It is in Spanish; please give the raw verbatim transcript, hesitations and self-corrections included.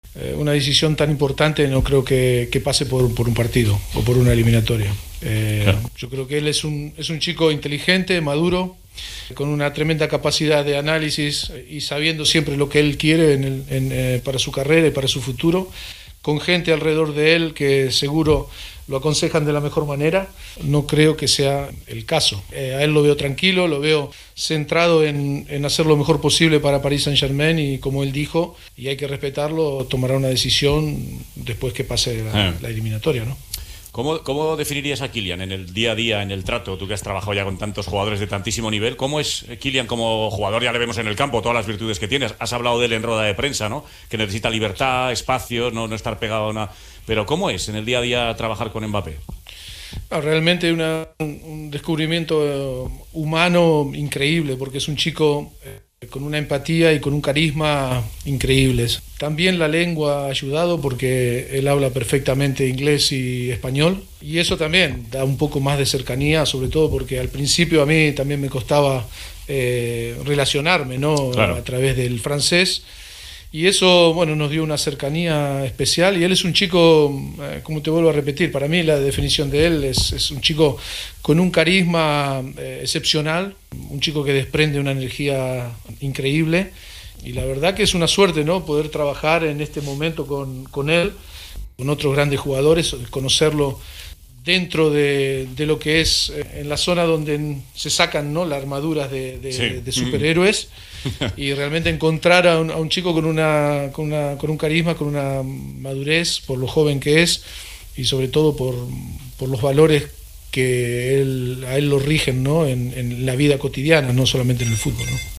Eh, una decisión tan importante no creo que, que pase por, por un partido o por una eliminatoria. Eh, claro. Yo creo que él es un, es un chico inteligente, maduro, con una tremenda capacidad de análisis y sabiendo siempre lo que él quiere en el, en, eh, para su carrera y para su futuro, con gente alrededor de él que seguro lo aconsejan de la mejor manera. No creo que sea el caso. Eh, a él lo veo tranquilo, lo veo centrado en, en hacer lo mejor posible para Paris Saint-Germain y como él dijo, y hay que respetarlo, tomará una decisión después que pase la, ah. la eliminatoria, ¿no? ¿Cómo, ¿Cómo definirías a Kylian en el día a día, en el trato? Tú que has trabajado ya con tantos jugadores de tantísimo nivel, ¿cómo es Kylian como jugador? Ya le vemos en el campo, todas las virtudes que tienes. Has hablado de él en rueda de prensa, ¿no? Que necesita libertad, espacio, no, no estar pegado a una... Pero ¿cómo es en el día a día trabajar con Mbappé? No, realmente una, un descubrimiento humano increíble, porque es un chico con una empatía y con un carisma increíbles. También la lengua ha ayudado porque él habla perfectamente inglés y español, y eso también da un poco más de cercanía, sobre todo porque al principio a mí también me costaba eh, relacionarme, ¿no? Claro. A través del francés. Y eso, bueno, nos dio una cercanía especial, y él es un chico, eh, como te vuelvo a repetir, para mí la definición de él es, es un chico con un carisma eh, excepcional, un chico que desprende una energía increíble, y la verdad que es una suerte, ¿no? Poder trabajar en este momento con, con él, con otros grandes jugadores, conocerlo dentro de, de lo que es eh, en la zona donde se sacan, ¿no? Las armaduras de, de, sí. de superhéroes, y realmente encontrar a un, a un chico con, una, con, una, con un carisma, con una madurez, por lo joven que es, y sobre todo por, por los valores que él, a él lo rigen, ¿no? en, en la vida cotidiana, no solamente en el fútbol, ¿no?